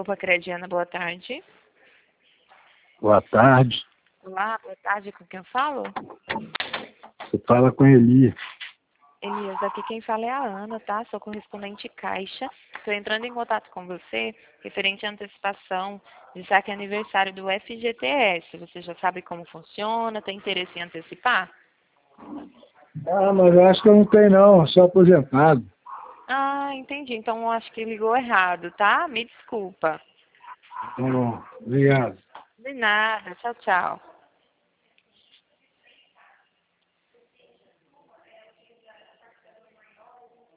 Copa Crediana, boa tarde. Boa tarde. Olá, boa tarde, com quem eu falo? Você fala com Elias. Elias, aqui quem fala é a Ana, tá? Sou correspondente Caixa. Estou entrando em contato com você referente à antecipação de saque aniversário do FGTS. Você já sabe como funciona? Tem interesse em antecipar? Ah, mas eu acho que eu não tenho não, eu sou aposentado. Ah, entendi. Então eu acho que ligou errado, tá? Me desculpa. Tá bom, obrigado. De nada. Tchau, tchau.